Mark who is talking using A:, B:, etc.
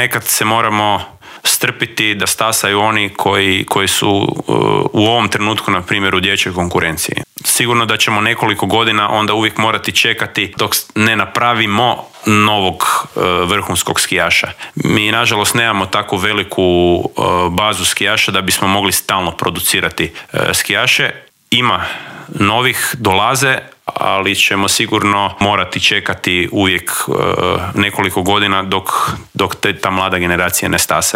A: ponekad se moramo strpiti da stasaju oni koji su u ovom trenutku, na primjer, u dječjoj konkurenciji. Sigurno da ćemo nekoliko godina onda uvijek morati čekati dok ne napravimo novog vrhunskog skijaša. Mi, nažalost, nemamo tako veliku bazu skijaša da bismo mogli stalno producirati skijaše. Ima novih, dolaze, ali ćemo sigurno morati čekati uvijek nekoliko godina dok ta mlada generacija ne stase.